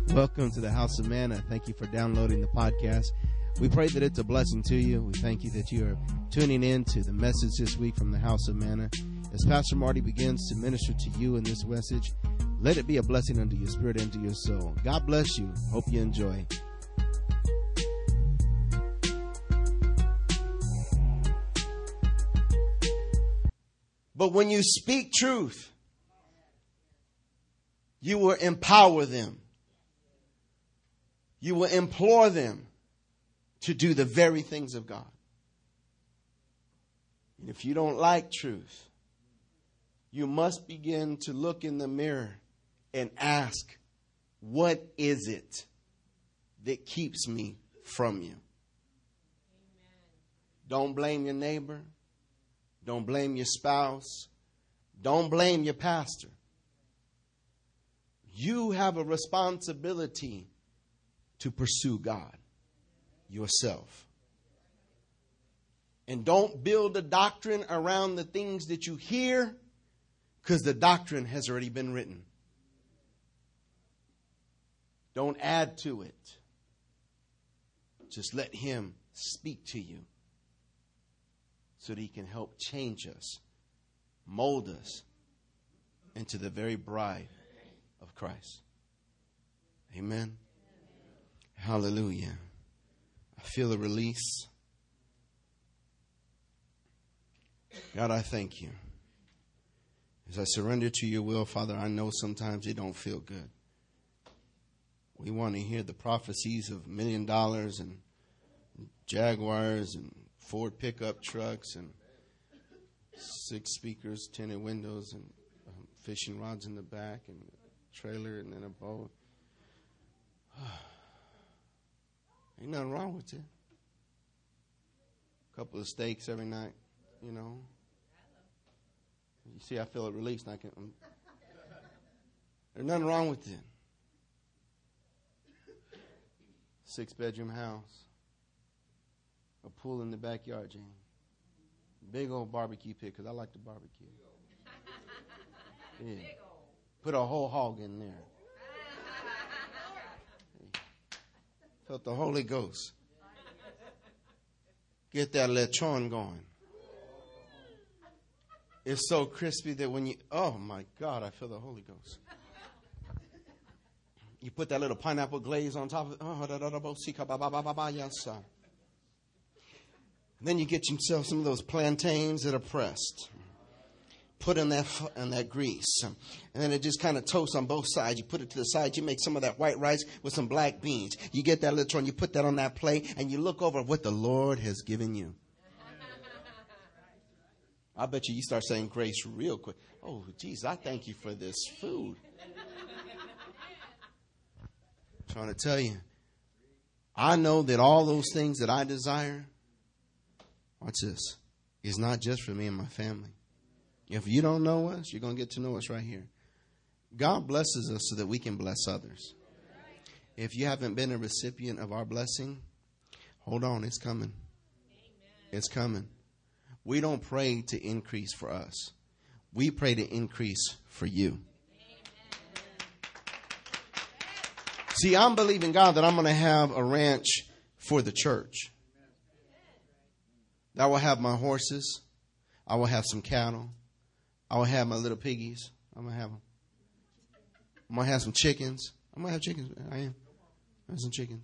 Welcome to the House of Manna. Thank you for downloading the podcast. We pray that it's a blessing to you. We thank you that you are tuning in to the message this week from the House of Manna. As Pastor Marty begins to minister to you in this message, let it be a blessing unto your spirit and to your soul. God bless you. Hope you enjoy. But when you speak truth, you will empower them. You will implore them to do the very things of God. And if you don't like truth, you must begin to look in the mirror and ask, what is it that keeps me from you? Amen. Don't blame your neighbor. Don't blame your spouse. Don't blame your pastor. You have a responsibility to pursue God yourself. And don't build a doctrine around the things that you hear, because the doctrine has already been written. Don't add to it. Just let Him speak to you so that He can help change us, mold us into the very bride of Christ. Amen. Hallelujah. I feel a release. God, I thank you. As I surrender to your will, Father, I know sometimes it don't feel good. We want to hear the prophecies of $1 million and Jaguars and Ford pickup trucks and 6 speakers, tinted windows, and fishing rods in the back, and a trailer, and then a boat. Ain't nothing wrong with it. A couple of steaks every night, you know. You see, I feel it released. There's nothing wrong with it. 6-bedroom house. A pool in the backyard, Jane. Big old barbecue pit, because I like to barbecue. Yeah. Put a whole hog in there. Felt the Holy Ghost. Get that lechon going. It's so crispy that when you, oh my God, I feel the Holy Ghost. You put that little pineapple glaze on top of it. And then you get yourself some of those plantains that are pressed. Put in that grease. And then it just kind of toasts on both sides. You put it to the side. You make some of that white rice with some black beans. You get that little, and you put that on that plate, and you look over what the Lord has given you. I bet you start saying grace real quick. Oh, geez, I thank you for this food. I'm trying to tell you, I know that all those things that I desire, watch this, is not just for me and my family. If you don't know us, you're going to get to know us right here. God blesses us so that we can bless others. If you haven't been a recipient of our blessing, hold on, it's coming. It's coming. We don't pray to increase for us. We pray to increase for you. See, I'm believing God that I'm going to have a ranch for the church. I will have my horses. I will have some cattle. I will have my little piggies. I'm going to have them. I'm going to have some chickens. I'm going to have chickens. I am. I have some chickens.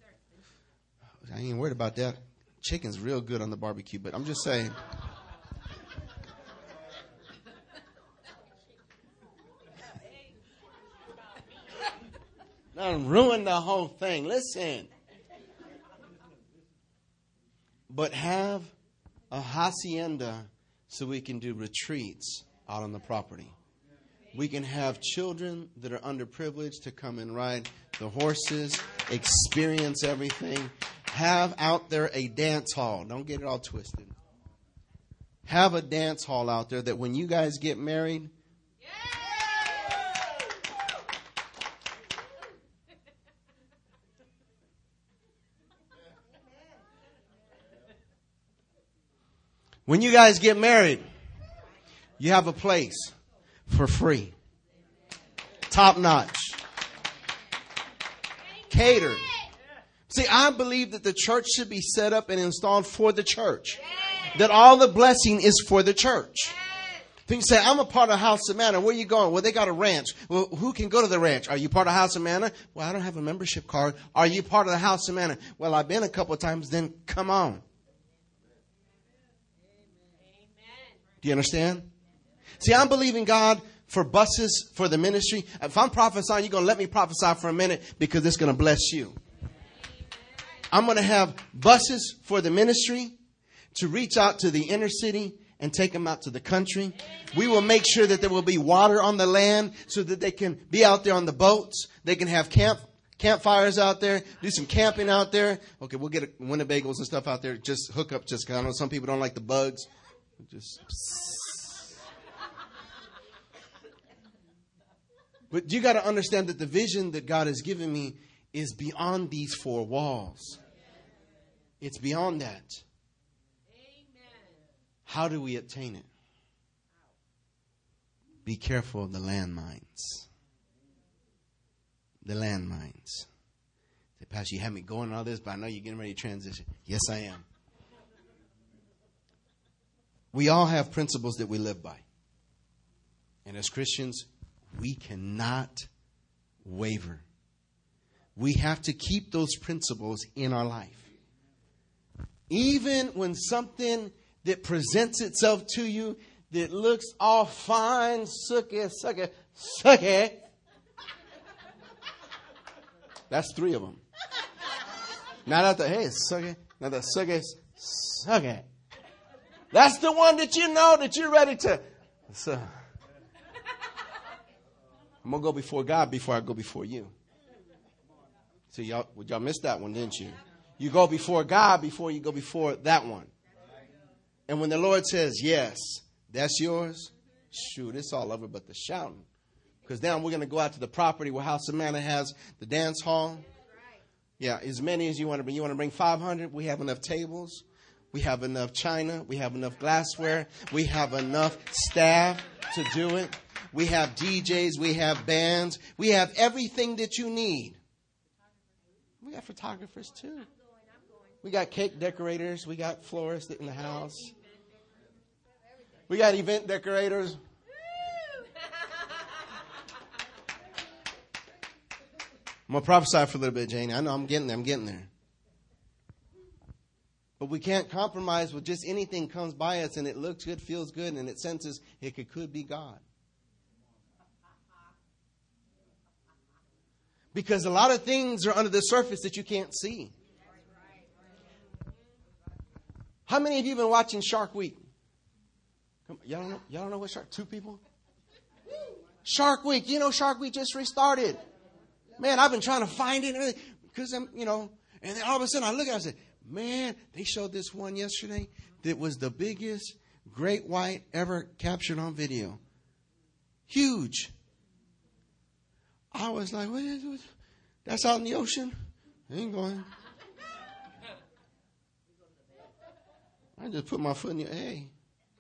I ain't worried about that. Chicken's real good on the barbecue, but I'm just saying. Don't ruin the whole thing. Listen. But have a hacienda so we can do retreats out on the property. We can have children that are underprivileged to come and ride the horses, experience everything. Have out there a dance hall. Don't get it all twisted. Have a dance hall out there that when you guys get married, when you guys get married, you have a place for free. Top notch. catered. See, I believe that the church should be set up and installed for the church. That all the blessing is for the church. People say, I'm a part of House of Manna. Where are you going? Well, they got a ranch. Well, who can go to the ranch? Are you part of House of Manna? Well, I don't have a membership card. Are you part of the House of Manna? Well, I've been a couple of times. Then come on. Do you understand? See, I'm believing God for buses for the ministry. If I'm prophesying, you're going to let me prophesy for a minute because it's going to bless you. I'm going to have buses for the ministry to reach out to the inner city and take them out to the country. We will make sure that there will be water on the land so that they can be out there on the boats. They can have campfires out there, do some camping out there. Okay, we'll get Winnebagos and stuff out there. Just hook up, just because I know some people don't like the bugs. Just. But you got to understand that the vision that God has given me is beyond these four walls. It's beyond that. How do we obtain it? Be careful of the landmines. The landmines. Say, Pastor, you have me going all this, but I know you're getting ready to transition. Yes, I am. We all have principles that we live by. And as Christians, we cannot waver. We have to keep those principles in our life. Even when something that presents itself to you that looks all fine, sucky. That's three of them. Not the hey, sucky. Not the sucky. That's the one that you know that you're ready to. So, I'm going to go before God before I go before you. So y'all missed that one, didn't you? You go before God before you go before that one. And when the Lord says, yes, that's yours, shoot, it's all over but the shouting. Because now we're going to go out to the property where House of Manna has the dance hall. Yeah, as many as you want to bring. You want to bring 500? We have enough tables. We have enough china. We have enough glassware. We have enough staff to do it. We have DJs. We have bands. We have everything that you need. We got photographers too. We got cake decorators. We got florists in the house. We got event decorators. I'm going to prophesy for a little bit, Janie. I know I'm getting there. But we can't compromise with just anything comes by us and it looks good, feels good, and it senses it could be God. Because a lot of things are under the surface that you can't see. How many of you have been watching Shark Week? Y'all don't know what Shark? 2 people? Shark Week. You know Shark Week just restarted. Man, I've been trying to find it. Because and then all of a sudden I look at it and I say, man, they showed this one yesterday that was the biggest great white ever captured on video. Huge. I was like, what is it? That's out in the ocean? I ain't going. I just put my foot in the hey.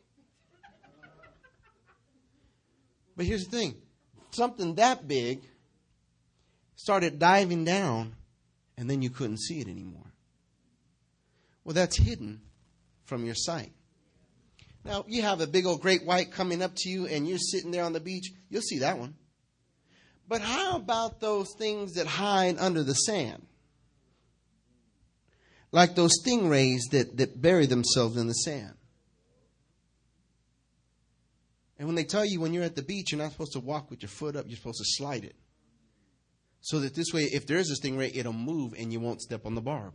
But here's the thing. Something that big started diving down and then you couldn't see it anymore. Well, that's hidden from your sight. Now, you have a big old great white coming up to you and you're sitting there on the beach. You'll see that one. But how about those things that hide under the sand? Like those stingrays that bury themselves in the sand. And when they tell you when you're at the beach, you're not supposed to walk with your foot up. You're supposed to slide it. So that this way, if there is a stingray, it'll move and you won't step on the barb.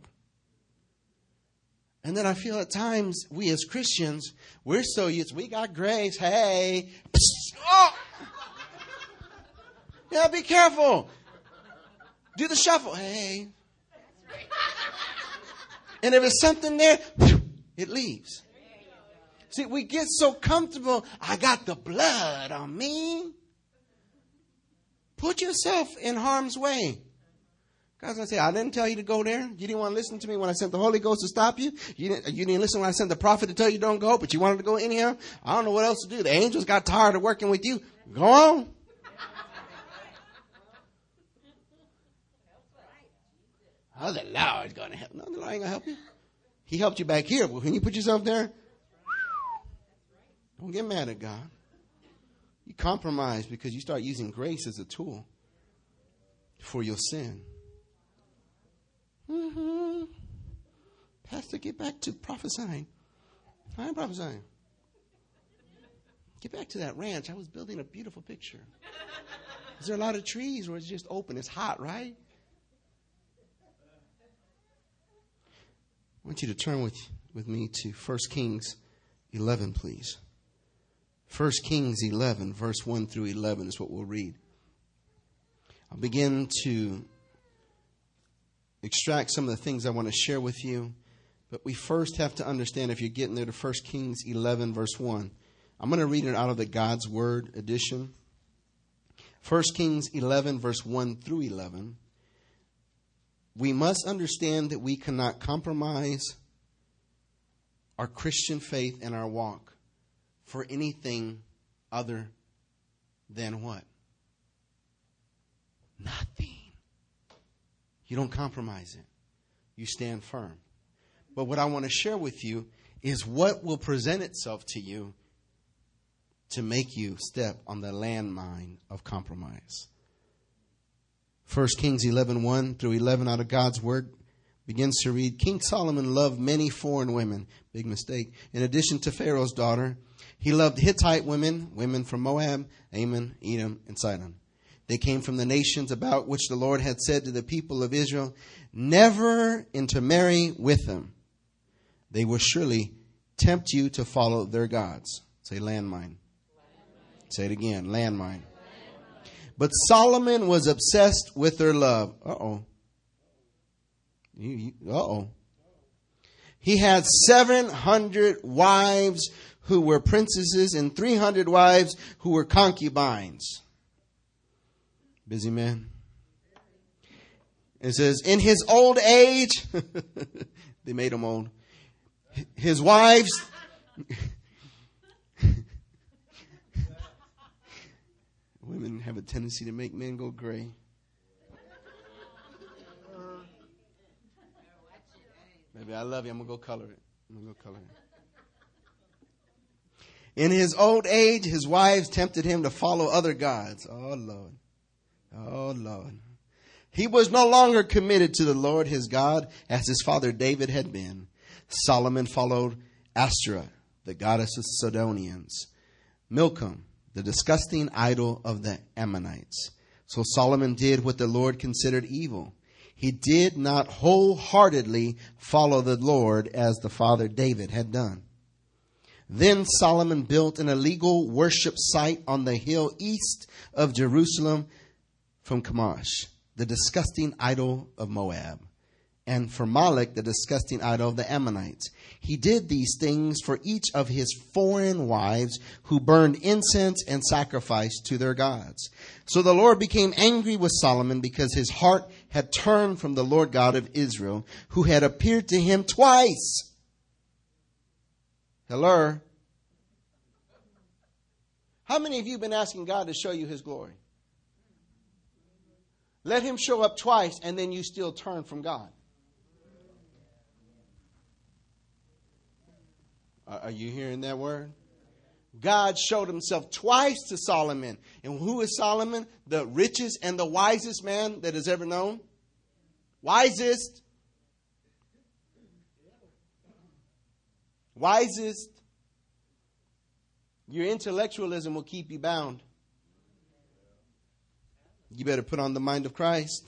And then I feel at times, we as Christians, we're so used, we got grace. Hey. Psst, oh. Yeah, be careful. Do the shuffle. Hey. And if there's something there, it leaves. See, we get so comfortable. I got the blood on me. Put yourself in harm's way. God's going to say, I didn't tell you to go there. You didn't want to listen to me when I sent the Holy Ghost to stop you. You didn't listen when I sent the prophet to tell you don't go, but you wanted to go anyhow. I don't know what else to do. The angels got tired of working with you. Go on. Oh, the Lord's going to help. No, the Lord ain't going to help you. He helped you back here. But when you put yourself there, don't get mad at God. You compromise because you start using grace as a tool for your sin. Pastor, get back to prophesying. I am prophesying. Get back to that ranch. I was building a beautiful picture. Is there a lot of trees or is it just open? It's hot, right? I want you to turn with me to 1 Kings 11, please. 1 Kings 11, verse 1 through 11 is what we'll read. I'll begin to extract some of the things I want to share with you. But we first have to understand, if you're getting there to 1 Kings 11, verse 1. I'm going to read it out of the God's Word edition. 1 Kings 11, verse 1 through 11. We must understand that we cannot compromise our Christian faith and our walk for anything other than what? Nothing. You don't compromise it. You stand firm. But what I want to share with you is what will present itself to you to make you step on the landmine of compromise. 1 Kings 11, 1 through 11 out of God's Word begins to read, King Solomon loved many foreign women. Big mistake. In addition to Pharaoh's daughter, he loved Hittite women, women from Moab, Ammon, Edom, and Sidon. They came from the nations about which the Lord had said to the people of Israel, never intermarry with them. They will surely tempt you to follow their gods. Say landmine. Say it again, landmine. But Solomon was obsessed with their love. He had 700 wives who were princesses and 300 wives who were concubines. Busy man. It says, in his old age, they made him old. His wives, women have a tendency to make men go gray. Baby, I love you. I'm going to go color it. In his old age, his wives tempted him to follow other gods. Oh, Lord. Oh, Lord. He was no longer committed to the Lord his God as his father David had been. Solomon followed Ashtoreth, the goddess of Sidonians. Milcom, the disgusting idol of the Ammonites. So Solomon did what the Lord considered evil. He did not wholeheartedly follow the Lord as the father David had done. Then Solomon built an illegal worship site on the hill east of Jerusalem from Chemosh, the disgusting idol of Moab, and for Molech, the disgusting idol of the Ammonites. He did these things for each of his foreign wives who burned incense and sacrificed to their gods. So the Lord became angry with Solomon because his heart had turned from the Lord God of Israel, who had appeared to him twice. Hello? How many of you have been asking God to show you his glory? Let him show up twice and then you still turn from God. Are you hearing that word? God showed himself twice to Solomon. And who is Solomon? The richest and the wisest man that has ever known. Wisest. Wisest. Your intellectualism will keep you bound. You better put on the mind of Christ.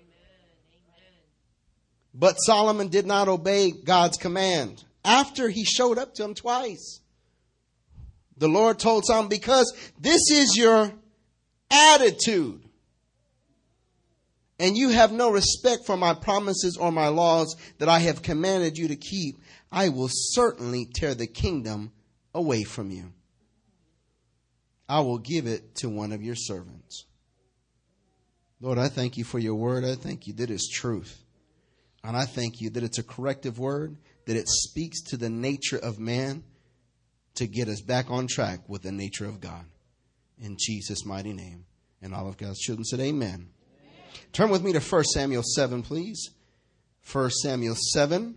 But Solomon did not obey God's command. After he showed up to him twice, the Lord told Solomon, because this is your attitude, and you have no respect for my promises or my laws that I have commanded you to keep, I will certainly tear the kingdom away from you. I will give it to one of your servants. Lord, I thank you for your word. I thank you that it's truth. And I thank you that it's a corrective word, that it speaks to the nature of man to get us back on track with the nature of God. In Jesus' mighty name. And all of God's children said amen. Turn with me to 1 Samuel 7, please. 1 Samuel 7.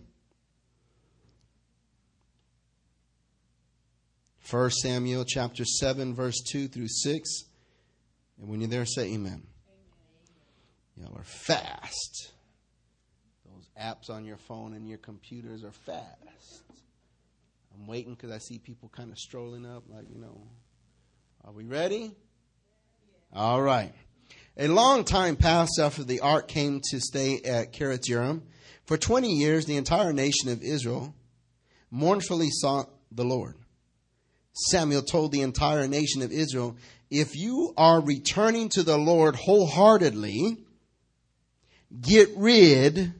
1 Samuel chapter 7, verse 2 through 6. And when you're there, say amen. Y'all are fast. Those apps on your phone and your computers are fast. I'm waiting because I see people kind of strolling up like, Are we ready? All right. A long time passed after the ark came to stay at Kiriath Jearim. For 20 years, the entire nation of Israel mournfully sought the Lord. Samuel told the entire nation of Israel, if you are returning to the Lord wholeheartedly, get rid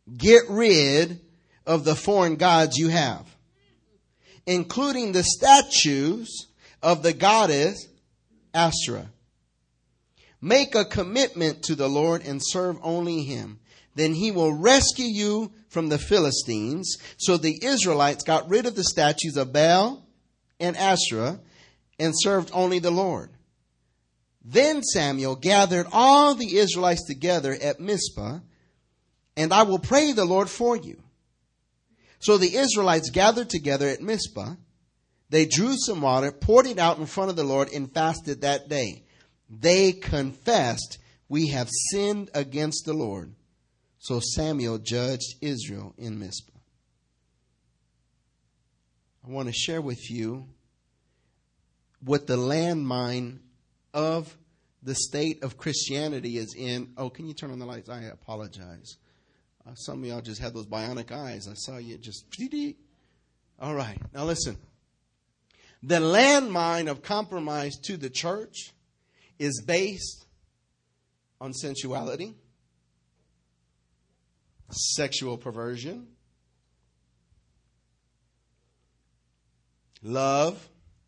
of the foreign gods you have, including the statues of the goddess Asherah. Make a commitment to the Lord and serve only him. Then he will rescue you from the Philistines. So the Israelites got rid of the statues of Baal and Asherah and served only the Lord. Then Samuel gathered all the Israelites together at Mizpah, and I will pray the Lord for you. So the Israelites gathered together at Mizpah. They drew some water, poured it out in front of the Lord, and fasted that day. They confessed, we have sinned against the Lord. So Samuel judged Israel in Mizpah. I want to share with you what the landmine of the state of Christianity is in. Oh, can you turn on the lights? I apologize. Some of y'all just had those bionic eyes. I saw you just. All right. Now listen. The landmine of compromise to the church is based on sensuality, sexual perversion, love,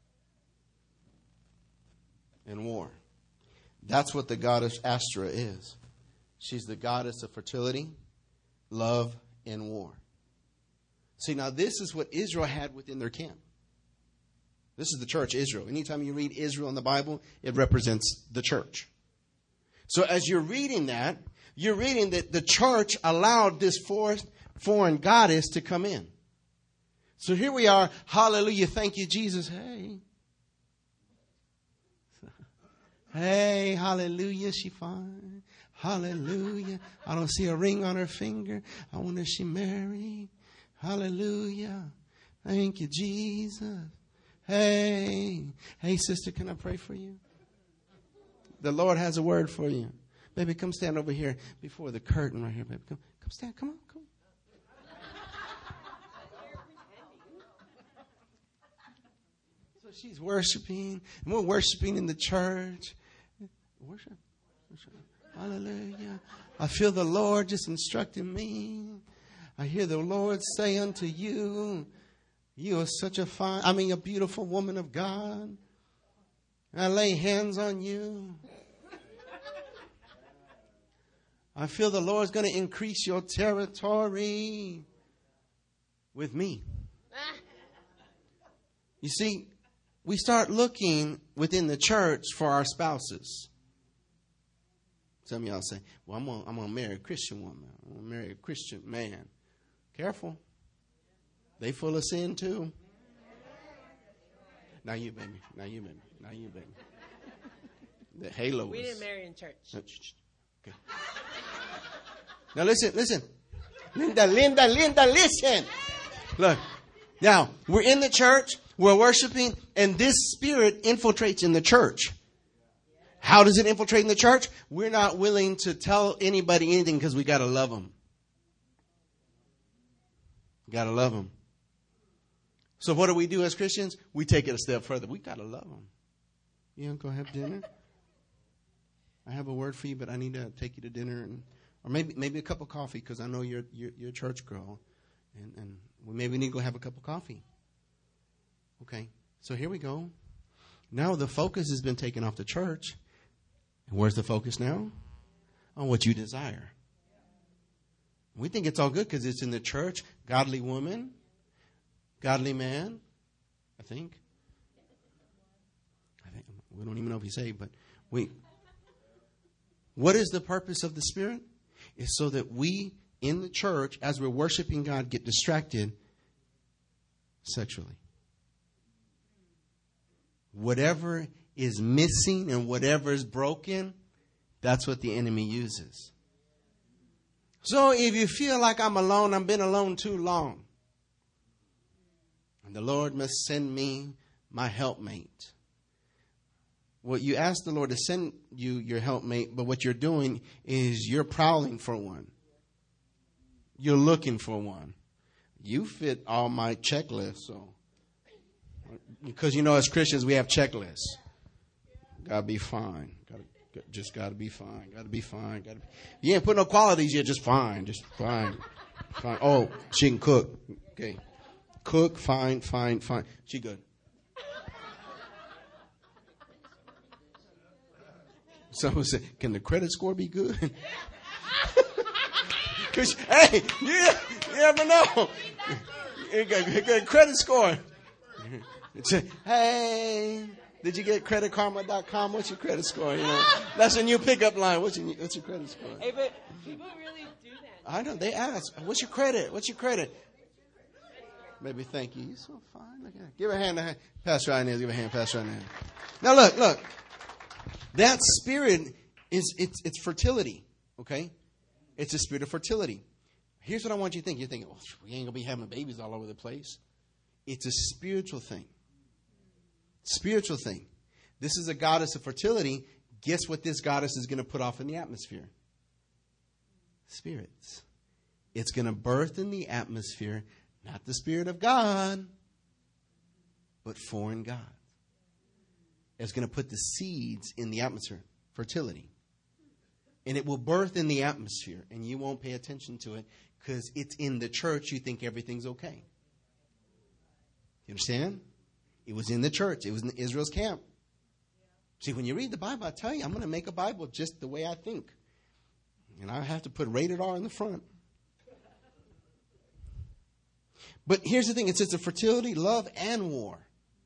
and war. That's what the goddess Asherah is. She's the goddess of fertility, love, and war. See, now this is what Israel had within their camp. This is the church, Israel. Anytime you read Israel in the Bible, it represents the church. So as you're reading that, you're reading that the church allowed this foreign goddess to come in. So here we are. Hallelujah. Thank you, Jesus. Hey. Hey, hallelujah. She fine. Hallelujah. I don't see a ring on her finger. I wonder if she married. Hallelujah. Thank you, Jesus. Hey, sister, can I pray for you? The Lord has a word for you. Baby, come stand over here before the curtain right here, baby. Come stand. Come on. So she's worshiping, and we're worshiping in the church. Worship. Hallelujah. I feel the Lord just instructing me. I hear the Lord say unto you, you are such a beautiful woman of God. And I lay hands on you. I feel the Lord's going to increase your territory with me. You see, we start looking within the church for our spouses. Some of y'all say, well, I'm going to marry a Christian woman. I'm going to marry a Christian man. Careful. They full of sin too. Now you, baby. The halos. We didn't marry in church. Okay. Now listen. Linda, listen. Look. Now, we're in the church, we're worshiping, and this spirit infiltrates in the church. How does it infiltrate in the church? We're not willing to tell anybody anything because we got to love them. Got to love them. So what do we do as Christians? We take it a step further. We got to love them. You want to go have dinner? I have a word for you, but I need to take you to dinner, or maybe a cup of coffee because I know you're a church girl, and maybe we need to go have a cup of coffee. Okay, so here we go. Now the focus has been taken off the church. And where's the focus now? On what you desire. We think it's all good because it's in the church. Godly woman, godly man, I think. We don't even know if he's saved, but what is the purpose of the Spirit? It's so that we in the church, as we're worshiping God, get distracted sexually. Whatever is missing and whatever is broken, that's what the enemy uses. So if you feel like I'm alone, I've been alone too long, and the Lord must send me my helpmate. Well, you ask the Lord to send you your helpmate, but what you're doing is you're prowling for one. You're looking for one. You fit all my checklists, so because as Christians we have checklists. Gotta be fine. Just got to be fine. Got to be fine. You ain't put no qualities yet. Just fine. Just fine. Fine. Oh, she can cook. Okay. Cook. Fine. She good. Someone said, can the credit score be good? Because, hey, you never know. Good credit score. Hey. Did you get creditkarma.com? What's your credit score? That's a new pickup line. What's your credit score? Hey, but people really do that. I know. They ask, what's your credit? What's your credit? Maybe thank you. You're so fine. Look at it. Give a hand to Pastor Inez. Give a hand, Pastor Inez. Now look. That spirit it's fertility. Okay? It's a spirit of fertility. Here's what I want you to think. You're thinking, we ain't gonna be having babies all over the place. It's a spiritual thing. Spiritual thing. This is a goddess of fertility. Guess what this goddess is going to put off in the atmosphere? Spirits. It's going to birth in the atmosphere, not the Spirit of God, but foreign gods. It's going to put the seeds in the atmosphere. Fertility. And it will birth in the atmosphere, and you won't pay attention to it because it's in the church. You think everything's okay. You understand? It was in the church. It was in Israel's camp. See, when you read the Bible, I tell you, I'm going to make a Bible just the way I think. And I have to put rated R in the front. But here's the thing. It says the fertility, love, and war.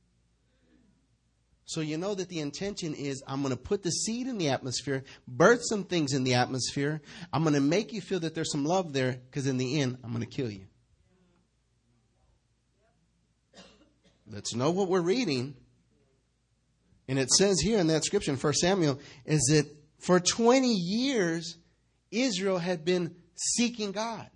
So you know that the intention is I'm going to put the seed in the atmosphere, birth some things in the atmosphere. I'm going to make you feel that there's some love there because in the end, I'm going to kill you. Let's know what we're reading. And it says here in that scripture in 1 Samuel is that for 20 years, Israel had been seeking God.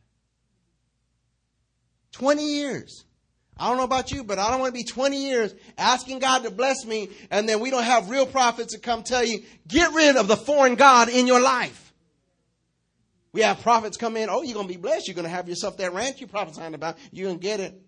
20 years. I don't know about you, but I don't want to be 20 years asking God to bless me, and then we don't have real prophets to come tell you, get rid of the foreign God in your life. We have prophets come in, you're going to be blessed. You're going to have yourself that ranch you're prophesying about. You're going to get it.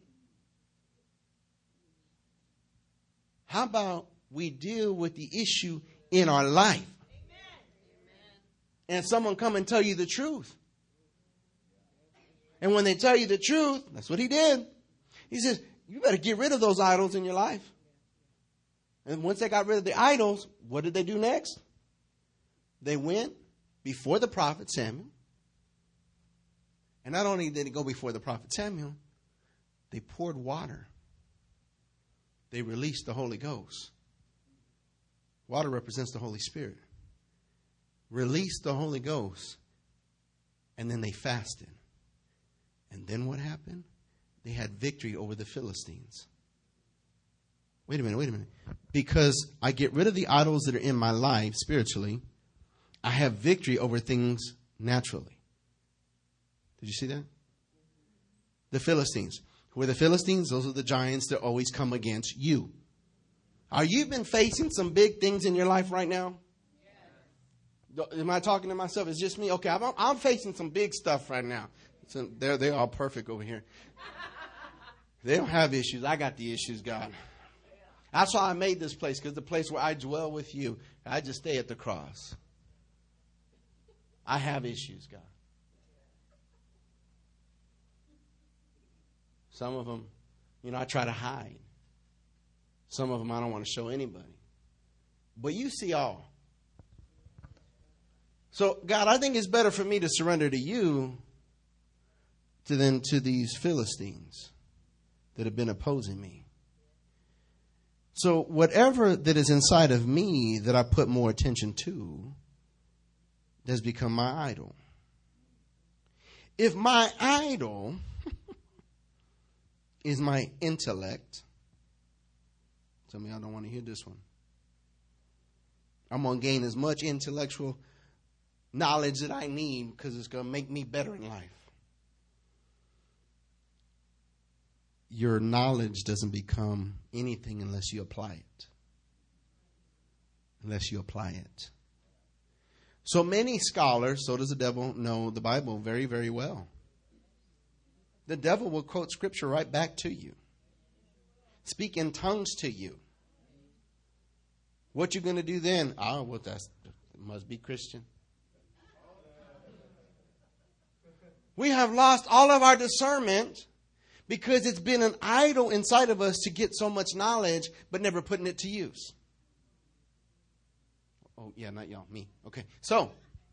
How about we deal with the issue in our life? Amen. And someone come and tell you the truth. And when they tell you the truth, that's what he did. He says, you better get rid of those idols in your life. And once they got rid of the idols, what did they do next? They went before the prophet Samuel. And not only did they go before the prophet Samuel, they poured water. They released the Holy Ghost. Water represents the Holy Spirit. Released the Holy Ghost. And then they fasted. And then what happened? They had victory over the Philistines. Wait a minute. Because I get rid of the idols that are in my life spiritually, I have victory over things naturally. Did you see that? The Philistines. Who are the Philistines? Those are the giants that always come against you. Are you been facing some big things in your life right now? Yes. Am I talking to myself? It's just me? Okay, I'm facing some big stuff right now. So they're all perfect over here. They don't have issues. I got the issues, God. That's why I made this place, because the place where I dwell with you, I just stay at the cross. I have issues, God. Some of them, I try to hide. Some of them I don't want to show anybody. But you see all. So, God, I think it's better for me to surrender to you than to these Philistines that have been opposing me. So whatever that is inside of me that I put more attention to has become my idol. If my idol is my intellect, tell me I don't want to hear this one. I'm going to gain as much intellectual knowledge that I need because it's going to make me better in life. Your knowledge doesn't become anything unless you apply it. Unless you apply it. So many scholars, so does the devil, know the Bible very, very well. The devil will quote scripture right back to you. Speak in tongues to you. What you going to do then? Well, that must be Christian. We have lost all of our discernment because it's been an idol inside of us to get so much knowledge, but never putting it to use. Oh, yeah, not y'all, me. Okay, so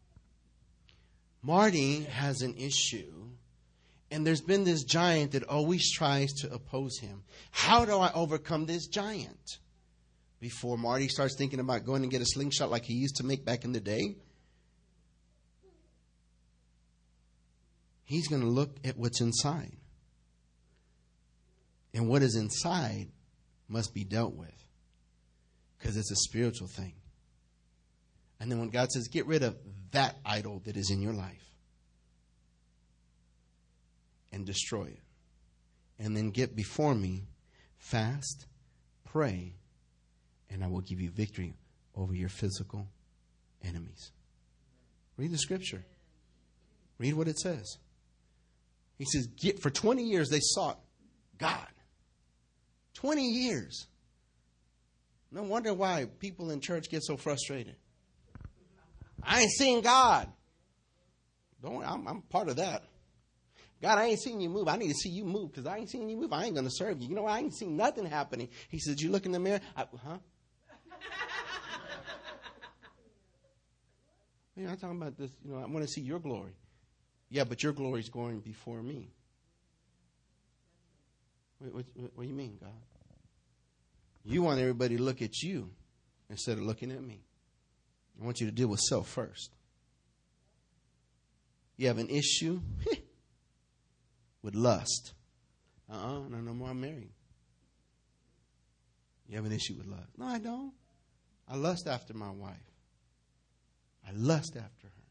Marty has an issue, and there's been this giant that always tries to oppose him. How do I overcome this giant? Before Marty starts thinking about going and get a slingshot like he used to make back in the day, he's going to look at what's inside. And what is inside must be dealt with because it's a spiritual thing. And then when God says, get rid of that idol that is in your life and destroy it. And then get before me, fast, pray, and I will give you victory over your physical enemies. Read the scripture. Read what it says. He says, for 20 years they sought God. 20 years. No wonder why people in church get so frustrated. I ain't seen God. I'm part of that. God, I ain't seen you move. I need to see you move because I ain't seen you move. I ain't going to serve you. You know what? I ain't seen nothing happening. He says, you look in the mirror. I'm talking about this. I want to see your glory. Yeah, but your glory is going before me. What do you mean, God? You want everybody to look at you instead of looking at me. I want you to deal with self first. You have an issue with lust. No more. I'm married. You have an issue with lust. No, I don't. I lust after my wife. I lust after her.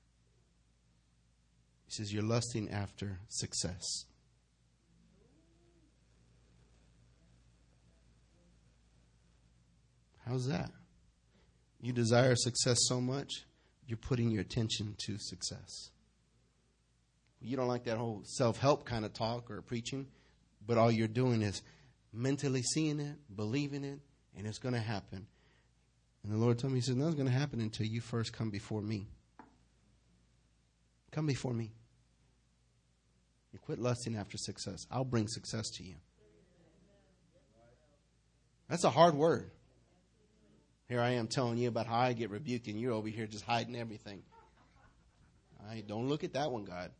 He says, you're lusting after success. How's that? You desire success so much, you're putting your attention to success. You don't like that whole self-help kind of talk or preaching, but all you're doing is mentally seeing it, believing it, and it's going to happen. And the Lord told me, he said, nothing's going to happen until you first come before me. Come before me. You quit lusting after success. I'll bring success to you. That's a hard word. Here I am telling you about how I get rebuked, and you're over here just hiding everything. Don't look at that one, God.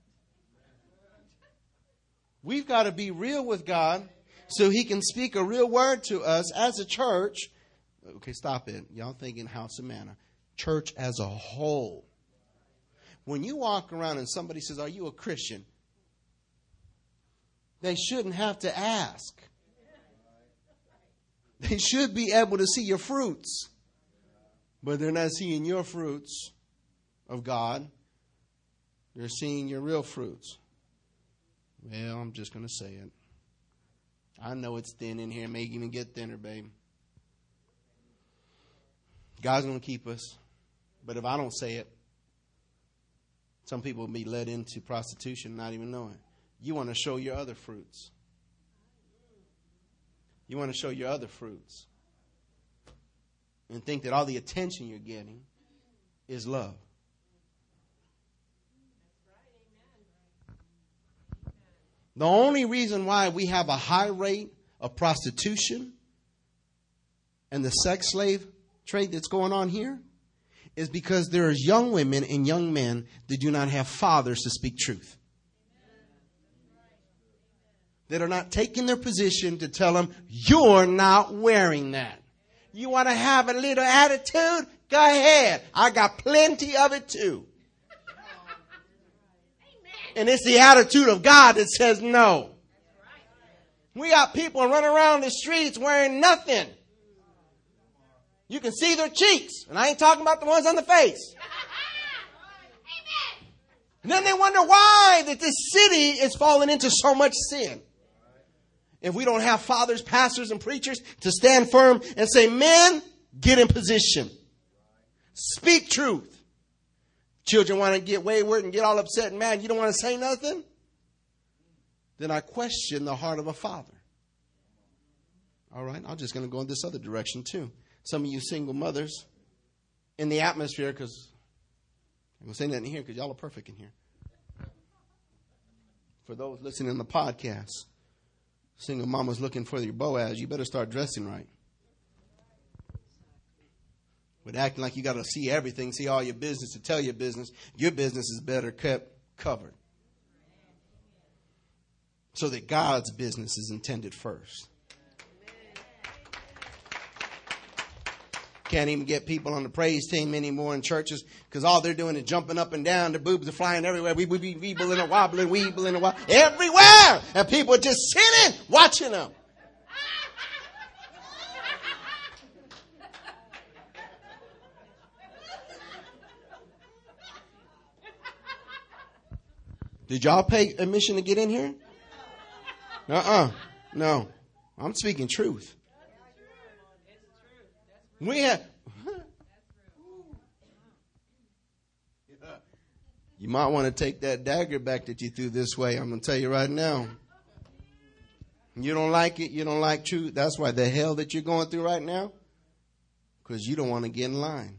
We've got to be real with God so he can speak a real word to us as a church. Okay, stop it. Y'all thinking House of Manna. Church as a whole. When you walk around and somebody says, are you a Christian? They shouldn't have to ask. They should be able to see your fruits. But they're not seeing your fruits of God. They're seeing your real fruits. Well, I'm just going to say it. I know it's thin in here. It may even get thinner, babe. God's going to keep us. But if I don't say it, some people will be led into prostitution not even knowing. You want to show your other fruits. You want to show your other fruits. And think that all the attention you're getting is love. The only reason why we have a high rate of prostitution and the sex slave trade that's going on here is because there is young women and young men that do not have fathers to speak truth. That are not taking their position to tell them, you're not wearing that. You want to have a little attitude? Go ahead. I got plenty of it too. And it's the attitude of God that says no. We got people running around the streets wearing nothing. You can see their cheeks. And I ain't talking about the ones on the face. And then they wonder why that this city is falling into so much sin. If we don't have fathers, pastors, and preachers to stand firm and say, men, get in position. Speak truth. Children want to get wayward and get all upset and mad. You don't want to say nothing? Then I question the heart of a father. All right, I'm just going to go in this other direction too. Some of you single mothers in the atmosphere, because I'm going to say nothing here because y'all are perfect in here. For those listening on the podcast, single mamas looking for your Boaz, you better start dressing right. But acting like you got to see everything, see all your business, to tell your business is better kept covered. So that God's business is intended first. Can't even get people on the praise team anymore in churches because all they're doing is jumping up and down. Their boobs are flying everywhere. We weebling and wobbling, weebling and wobbling. Everywhere. And people are just sitting, watching them. Did y'all pay admission to get in here? No. I'm speaking truth. We have. You might want to take that dagger back that you threw this way. I'm going to tell you right now. You don't like it. You don't like truth. That's why the hell that you're going through right now. Because you don't want to get in line.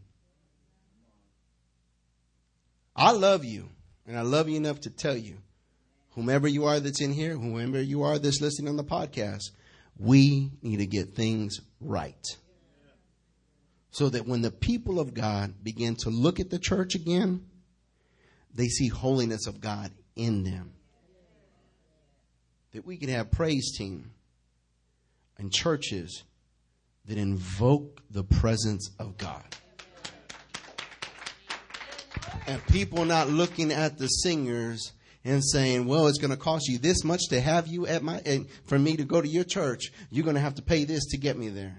I love you. And I love you enough to tell you. Whomever you are that's in here. Whomever you are that's listening on the podcast. We need to get things right. So that when the people of God begin to look at the church again, they see holiness of God in them. That we can have praise team and churches that invoke the presence of God. And people not looking at the singers and saying, well, it's going to cost you this much to have you at for me to go to your church. You're going to have to pay this to get me there.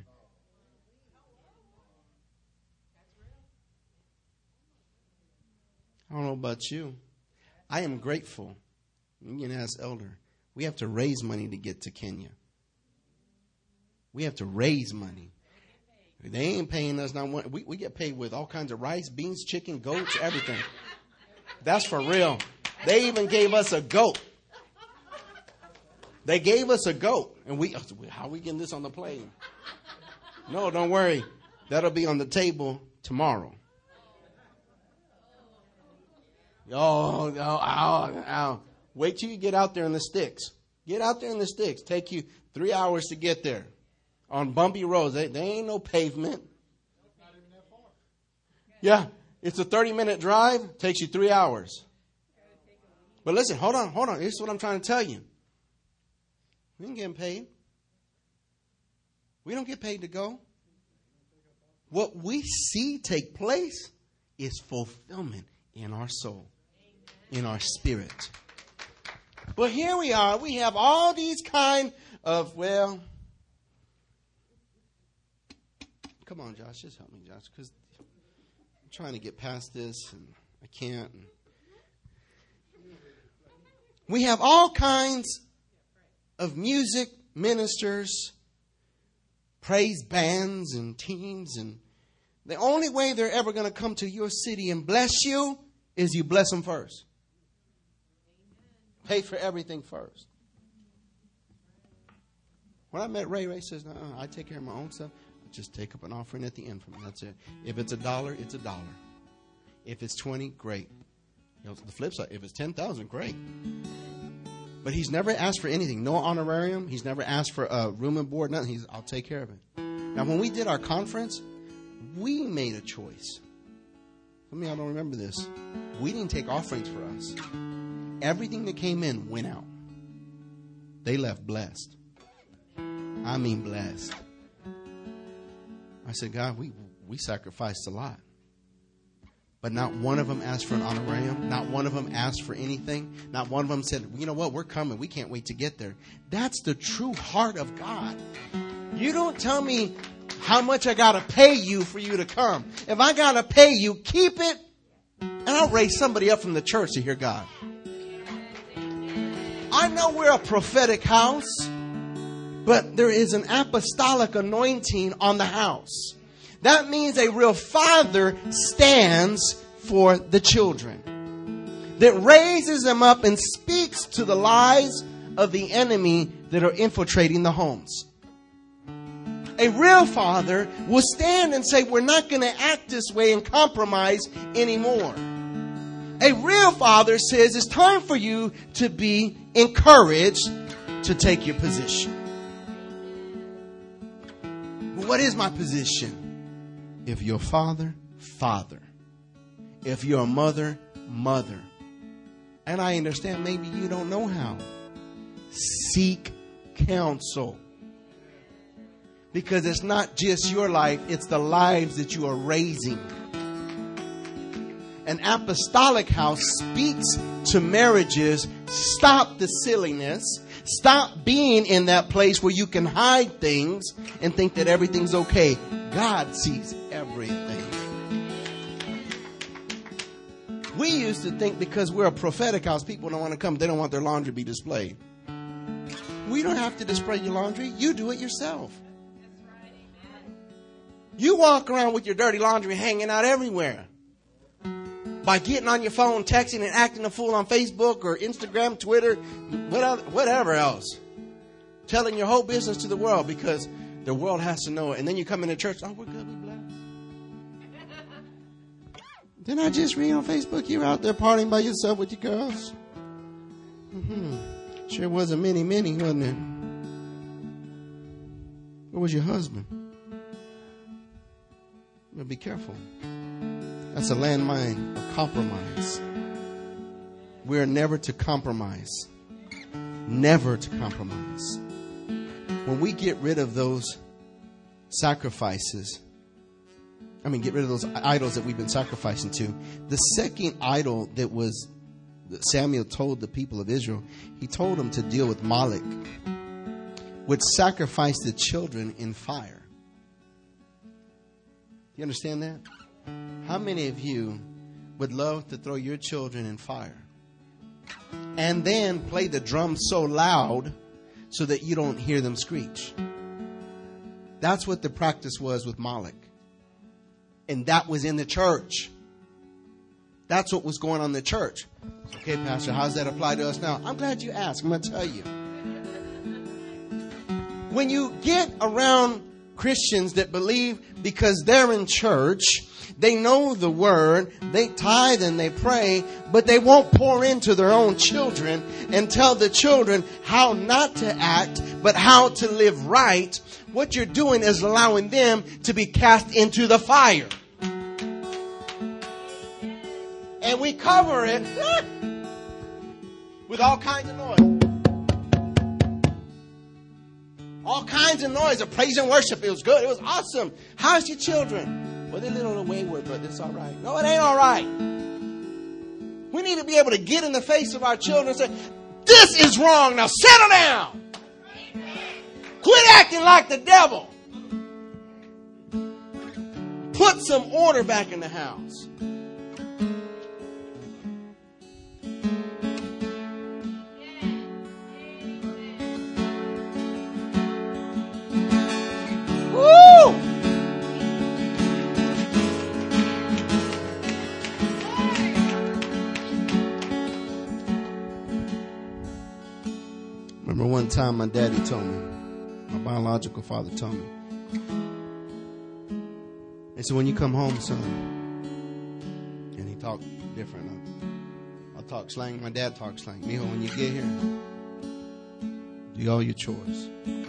I don't know about you. I am grateful. You can ask Elder. We have to raise money to get to Kenya. We have to raise money. They ain't paying us now. We get paid with all kinds of rice, beans, chicken, goats, everything. That's for real. They even gave us a goat. They gave us a goat. And how are we getting this on the plane? No, don't worry. That'll be on the table tomorrow. Oh. Wait till you get out there in the sticks. Get out there in the sticks. Take you 3 hours to get there. On bumpy roads. They ain't no pavement. Yeah. It's a 30-minute drive. Takes you 3 hours. But listen, hold on. This is what I'm trying to tell you. We ain't getting paid. We don't get paid to go. What we see take place is fulfillment in our soul, in our spirit. But here we are. We have all these kind of, come on, Josh. Just help me, Josh, because I'm trying to get past this and I can't. We have all kinds of music ministers, praise bands and teams, and the only way they're ever going to come to your city and bless you is you bless them first. Pay for everything first. When I met Ray says, no, I take care of my own stuff. I just take up an offering at the end for me. That's it. If it's $1, it's $1. If it's 20, great. The flip side, if it's 10,000, great. But he's never asked for anything. No honorarium. He's never asked for a room and board. Nothing. I'll take care of it. Now, when we did our conference, we made a choice. Some of y'all don't remember this. We didn't take offerings for us. Everything that came in went out. They left blessed. I mean blessed. I said, God, we sacrificed a lot. But not one of them asked for an honorarium. Not one of them asked for anything. Not one of them said, you know what, we're coming. We can't wait to get there. That's the true heart of God. You don't tell me how much I got to pay you for you to come. If I got to pay you, keep it. And I'll raise somebody up from the church to hear God. I know we're a prophetic house, but there is an apostolic anointing on the house. That means a real father stands for the children, that raises them up and speaks to the lies of the enemy that are infiltrating the homes. A real father will stand and say, we're not going to act this way and compromise anymore. A real father says, it's time for you to be encouraged to take your position. But what is my position? If you're father, father. If you're a mother, mother. And I understand maybe you don't know how. Seek counsel. Because it's not just your life, it's the lives that you are raising. An apostolic house speaks to marriages. Stop the silliness. Stop being in that place where you can hide things and think that everything's okay. God sees everything. We used to think because we're a prophetic house, people don't want to come. They don't want their laundry to be displayed. We don't have to display your laundry. You do it yourself. You walk around with your dirty laundry hanging out everywhere. By getting on your phone, texting, and acting a fool on Facebook or Instagram, Twitter, whatever else. Telling your whole business to the world because the world has to know it. And then you come into church, oh, we're good, we're blessed. Didn't I just read on Facebook you're out there partying by yourself with your girls? Sure was a mini, wasn't it? Where was your husband? Well, be careful. That's a landmine of compromise. We're never to compromise. Never to compromise. When we get rid of those sacrifices, get rid of those idols that we've been sacrificing to, the second idol that Samuel told the people of Israel, he told them to deal with Moloch, would sacrifice the children in fire. You understand that? How many of you would love to throw your children in fire and then play the drums so loud so that you don't hear them screech? That's what the practice was with Moloch. And that was in the church. That's what was going on in the church. Okay, Pastor, how does that apply to us now? I'm glad you asked. I'm going to tell you. When you get around Christians that believe because they're in church, they know the word, they tithe and they pray, but they won't pour into their own children and tell the children how not to act, but how to live right. What you're doing is allowing them to be cast into the fire. And we cover it with all kinds of noise. All kinds of noise of praise and worship. It was good. It was awesome. How's your children? Well, they're a little wayward, but it's all right. No, it ain't all right. We need to be able to get in the face of our children and say, this is wrong. Now settle down. Quit acting like the devil. Put some order back in the house. Woo! Remember one time my daddy told me, my biological father told me, he said, when you come home, son, and he talked different. I'll talk slang. My dad talks slang. Mijo, when you get here, do all your chores.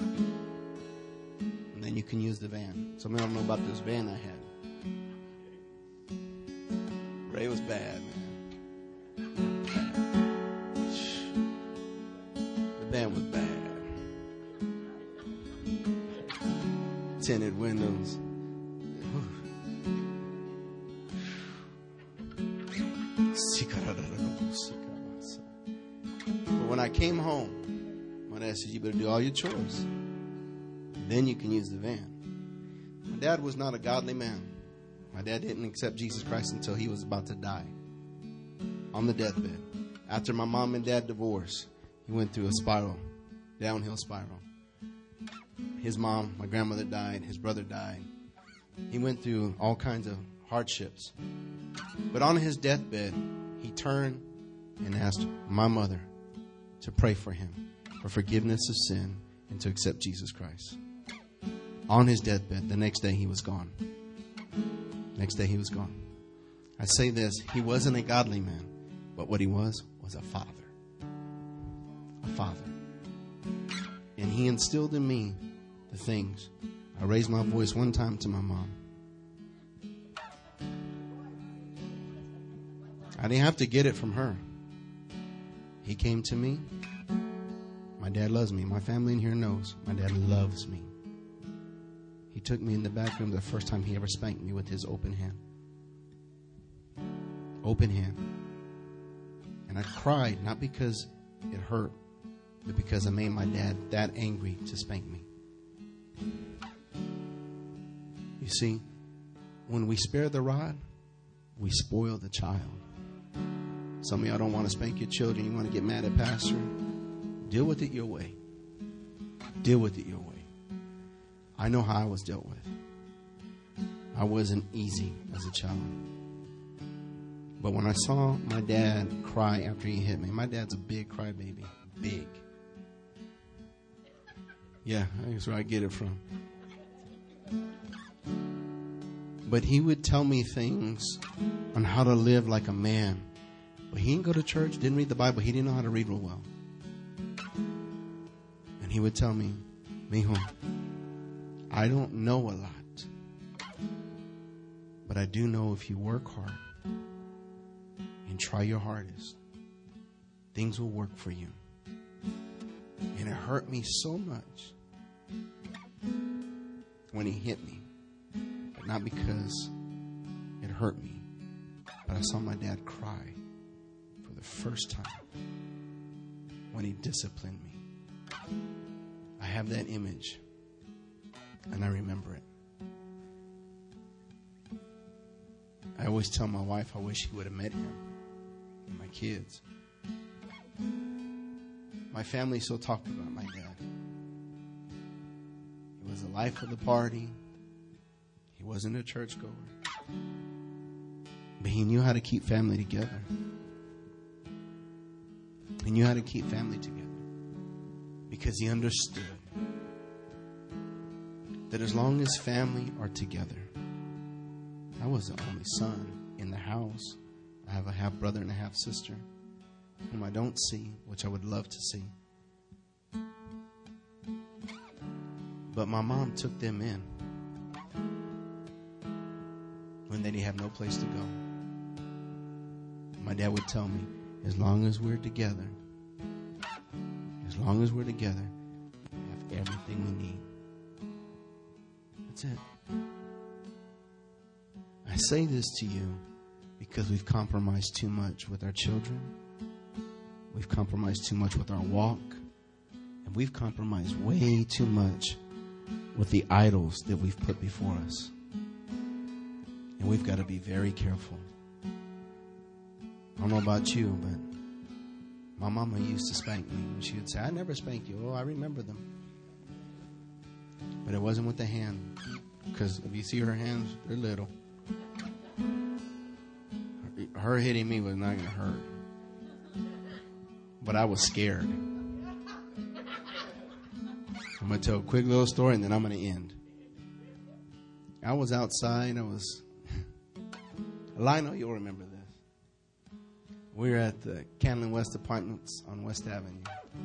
And then you can use the van. Some of you don't know about this van I had. Ray was bad, man. The van was bad. Tinted windows. came home, my dad said, you better do all your chores. Then you can use the van. My dad was not a godly man. My dad didn't accept Jesus Christ until he was about to die. On the deathbed. After my mom and dad divorced, he went through a spiral, downhill spiral. His mom, my grandmother died. His brother died. He went through all kinds of hardships. But on his deathbed, he turned and asked my mother to pray for him for forgiveness of sin and to accept Jesus Christ. On his deathbed, the next day he was gone. Next day he was gone. I say this, he wasn't a godly man, but what he was a father. A father. And he instilled in me the things. I raised my voice one time to my mom. I didn't have to get it from her. He came to me. My dad loves me. My family in here knows my dad loves me. He took me in the back room the first time he ever spanked me with his open hand. Open hand. And I cried, not because it hurt, but because I made my dad that angry to spank me. You see, when we spare the rod, we spoil the child. Some of y'all don't want to spank your children. You want to get mad at pastor. Deal with it your way. Deal with it your way. I know how I was dealt with. I wasn't easy as a child. But when I saw my dad cry after he hit me, my dad's a big crybaby. Big. Yeah, that's where I get it from. But he would tell me things on how to live like a man. But he didn't go to church, didn't read the Bible. He didn't know how to read real well. And he would tell me, Mijo, I don't know a lot. But I do know if you work hard and try your hardest, things will work for you. And it hurt me so much when he hit me. But not because it hurt me. But I saw my dad cry for the first time when he disciplined me. I have that image and I remember it. I always tell my wife I wish he would have met him and my kids. My family still talked about my dad. He was the life of the party. He wasn't a churchgoer. But he knew how to keep family together. He knew how to keep family together. Because he understood that as long as family are together, I was the only son in the house. I have a half brother and a half sister whom I don't see, which I would love to see. But my mom took them in when they didn't have no place to go. My dad would tell me, as long as we're together, we have everything we need. That's it. I say this to you because we've compromised too much with our children. We've compromised too much with our walk. And we've compromised way too much with the idols that we've put before us. And we've got to be very careful. I don't know about you, but my mama used to spank me. And she would say, I never spanked you. Oh, I remember them. But it wasn't with the hand. Because if you see her hands, they're little. Her hitting me was not going to hurt. But I was scared. I'm going to tell a quick little story and then I'm going to end. I was outside. Lionel, you'll remember this. We were at the Canlin West Apartments on West Avenue.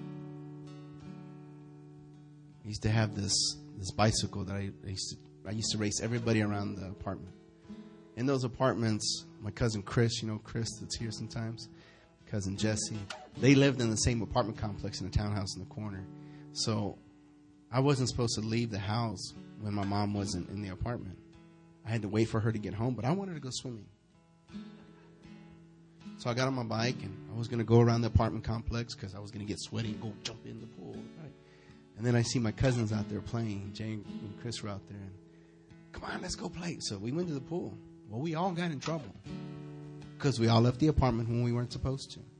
I used to have this bicycle that I used to race everybody around the apartment. In those apartments, my cousin Chris, you know Chris that's here sometimes, cousin Jesse, they lived in the same apartment complex in a townhouse in the corner. So I wasn't supposed to leave the house when my mom wasn't in the apartment. I had to wait for her to get home, but I wanted to go swimming. So I got on my bike, and I was going to go around the apartment complex because I was going to get sweaty and go jump in the pool. Right? And then I see my cousins out there playing. Jay and Chris were out there. And, come on, let's go play. So we went to the pool. Well, we all got in trouble because we all left the apartment when we weren't supposed to.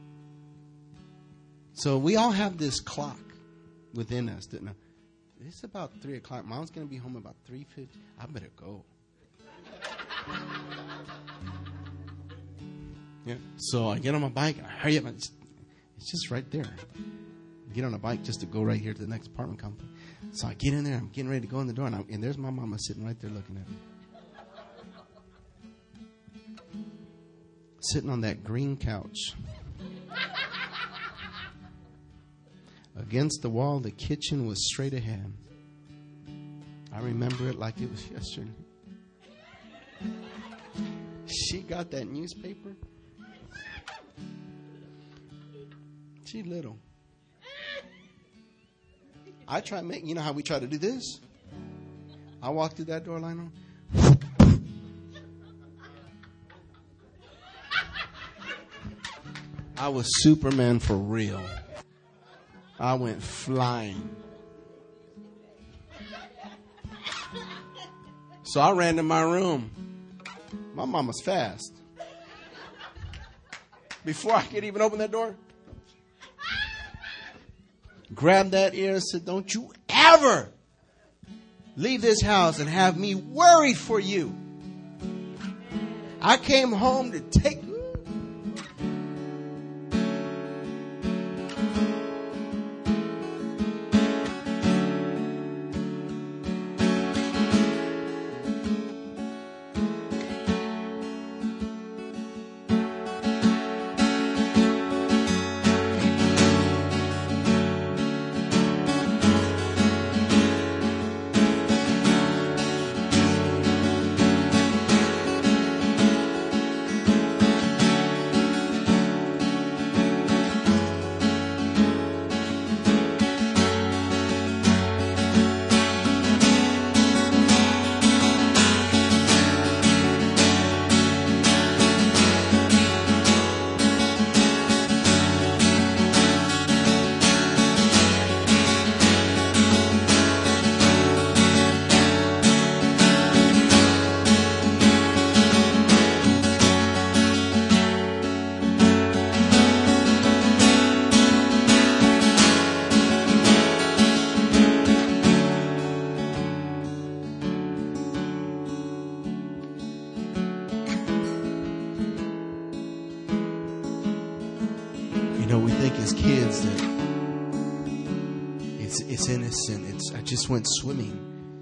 So we all have this clock within us that, it's about 3 o'clock. Mom's going to be home about 3:50. I better go. Yeah. So I get on my bike. I hurry up. It's just right there. I get on a bike just to go right here to the next apartment complex. So I get in there. I'm getting ready to go in the door. And there's my mama sitting right there looking at me. Sitting on that green couch. Against the wall, the kitchen was straight ahead. I remember it like it was yesterday. She got that newspaper. She little. I try to make, you know how we try to do this? I walk through that door, Lionel. I was Superman for real. I went flying. So I ran to my room. My mama's fast. Before I could even open that door, grabbed that ear and said, don't you ever leave this house and have me worried for you. I came home to take kids that it's innocent. I just went swimming.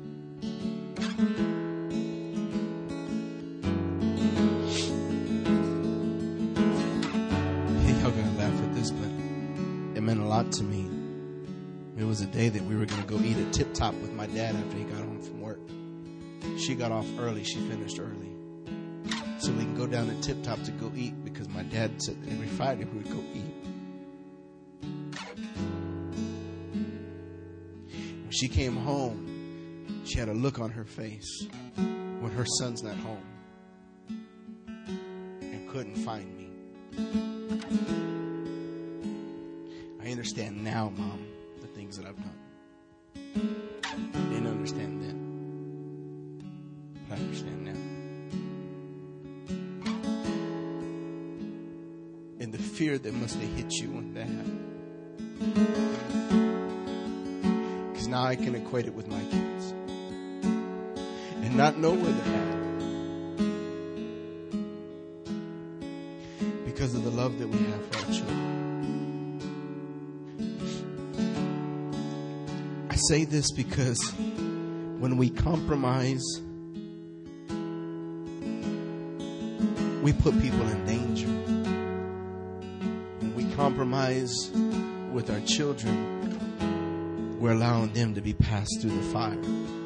Y'all gonna laugh at this, but it meant a lot to me. It was a day that we were gonna go eat at Tip Top with my dad after he got home from work. She got off early. She finished early. So we can go down to Tip Top to go eat because my dad said every Friday we would go eat. When she came home, she had a look on her face when her son's not home and couldn't find me. I understand now, Mom, the things that I've done. Didn't understand then, but I understand now. And the fear that must have hit you when that happened. Because now I can equate it with my kids. And not know where they're at. Because of the love that we have for our children. I say this because when we compromise, we put people in danger. When we compromise with our children, we're allowing them to be passed through the fire.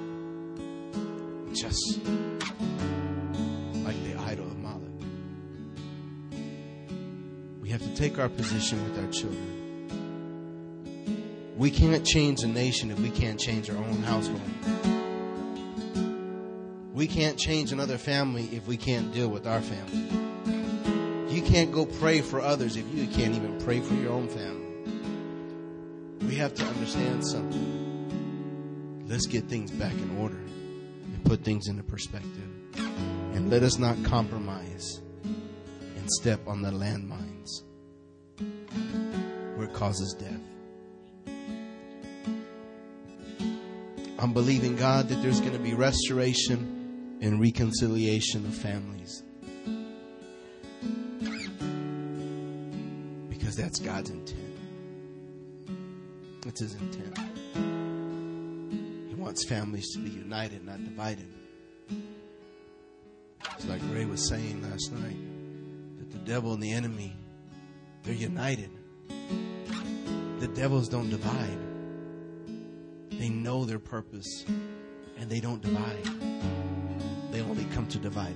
Just like the idol of Moloch. We have to take our position with our children. We can't change a nation if we can't change our own household. We can't change another family if we can't deal with our family. You can't go pray for others if you can't even pray for your own family. We have to understand something. Let's get things back in order and put things into perspective. And let us not compromise and step on the landmines where it causes death. I'm believing, God, that there's going to be restoration and reconciliation of families. Because that's God's intent. That's His intent. He wants families to be united, not divided. It's like Ray was saying last night, that the devil and the enemy, they're united. The devils don't divide. They know their purpose, and they don't divide. They only come to divide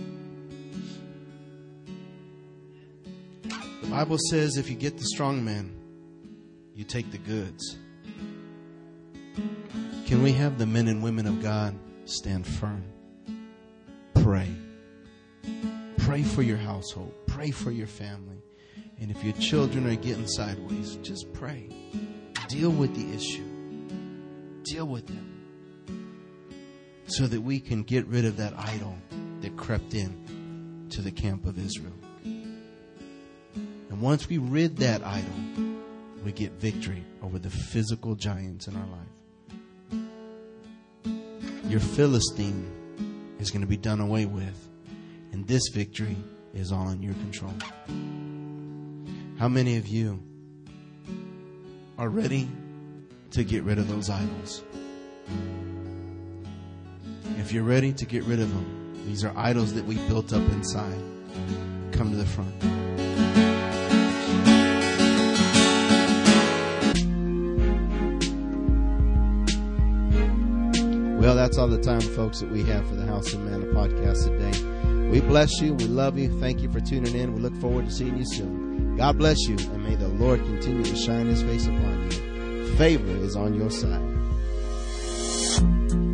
us. The Bible says if you get the strong man, you take the goods. Can we have the men and women of God stand firm? Pray. Pray for your household. Pray for your family. And if your children are getting sideways, just pray. Deal with the issue. Deal with them. So that we can get rid of that idol that crept in to the camp of Israel. And once we rid that idol, we get victory over the physical giants in our life. Your Philistine is going to be done away with. And this victory is all in your control. How many of you are ready to get rid of those idols? If you're ready to get rid of them, these are idols that we built up inside. Come to the front. Well, that's all the time, folks, that we have for the House of Manna podcast today. We bless you. We love you. Thank you for tuning in. We look forward to seeing you soon. God bless you, and may the Lord continue to shine His face upon you. Favor is on your side.